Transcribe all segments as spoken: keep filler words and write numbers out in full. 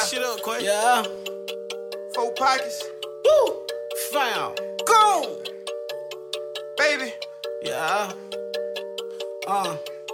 shit up, Quay. Yeah. Four pockets. Woo. Fam. Go. Baby. Yeah. Uh.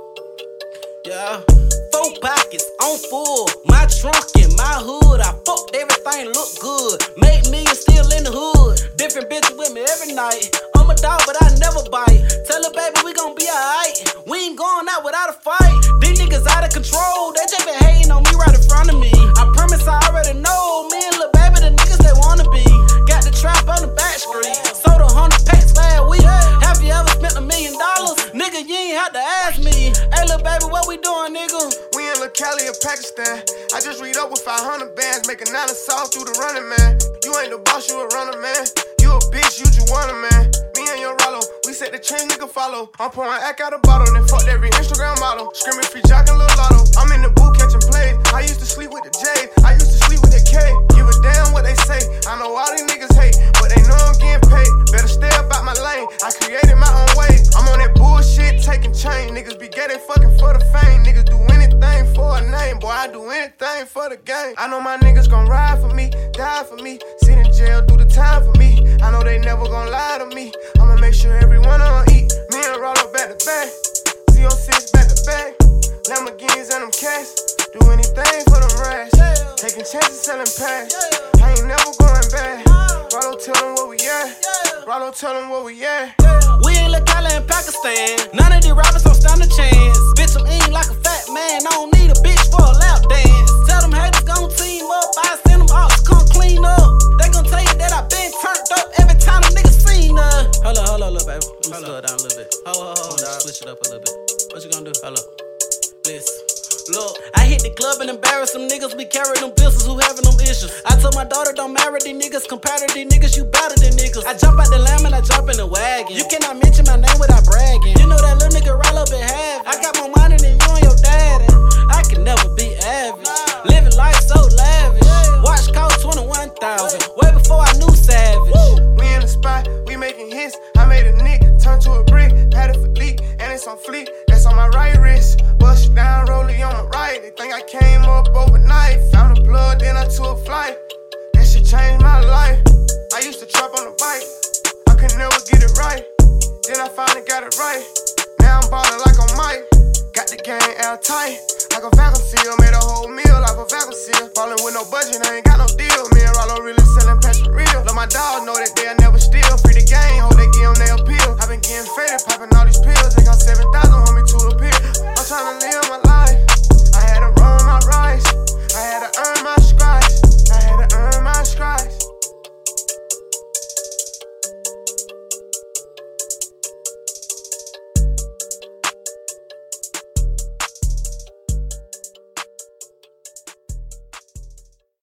Yeah. Four pockets on full. My trunk in my hood. I fucked everything look good. Make millions still in the hood. Different bitches with me every night. I'm a dog, but I never bite. Tell her, baby, we gon' be alright. We ain't going out without a fight. These niggas out of control. They just been hating on me right in front of me. I promise I already know. Me and lil' baby, the niggas they wanna be. Got the trap on the back street. Sold a hundred packs last week. Have you ever spent a million dollars? Nigga, you ain't have to ask me. Hey, lil' baby, what we doing, nigga? We in Lil Cali or Pakistan. I just read up with five hundred bands. Make a nine of sauce through the running, man. You ain't the boss, you a runner, man. You a bitch, you just want a man. Me and your Rollo, we set the chain, nigga follow. I'm pouring act out a bottle, then fuck every Instagram model. Screaming free jockin' Lil Lotto. I'm in the booth catching plays. I used to sleep with the J, I used to sleep with the K. Give a damn what they say. I know all these niggas hate, but they know I'm getting paid. Better stay about my lane. I created my own way. I'm on that bullshit, taking chain. Niggas be getting fucking for the fame. Niggas do anything for a name. Boy, I do anything for the game. I know my niggas gon' ride for me, die for me. Sit in jail, do the time for me. I know they never gon' lie to me. I'ma make sure everyone on eat. Me and Rollo back to back. Z oh six back to back. Lamborghinis and them cats. Do anything for them rats. Taking chances, selling packs. I ain't never going back. Rollo tell them where we at. Rollo tell them where we at. We ain't Lil Cali in Pakistan. None of these rappers don't stand a chance. Bitch, I'm eating like a fat man. I don't need a bitch for a lap dance. Tell them haters gon' team up. I send them ops come clean up. They gon' tell you that I been turned up every time them niggas seen us. Hold up, hold up, little baby. Let me slow it down a little bit. Hold up, hold up, switch it up a little bit. What you gonna do? Hold up. Listen. Look, I hit the club and embarrass some niggas. We carry them pistols who having them issues. I told my daughter don't marry these niggas. Compare to these niggas, you better than niggas. I jump out the lamb and I jump in the wagon. You cannot mention my name without bragging. You know that little nigga roll up and have it. I got more money than you and your daddy. I can never be average. Living life so lavish. Watch cost twenty-one thousand. Way before I knew Savage. We in the spot, we making hits. I made a nick, turn to a brick. Had it for leak, and it's on fleek. That's on my right wrist. Bust it down, roll it on my right. They think I came up overnight. Found a plug, then I took a flight. That shit changed my life. I used to trap on a bike. I could never get it right. Then I finally got it right. Now I'm ballin' like I'm Mike. Got the game airtight. Like a vacuum seal. Made a whole meal like a vacuum seal. Ballin' with no budget, I ain't got no deal. Me and Rollo really sellin' passion real. Love my dog, know that they'll never steal. Free the game, hope they give them their appeal. I been getting faded, poppin' all these pills. They got seven thousand on me to appear. I'm tryna live my life.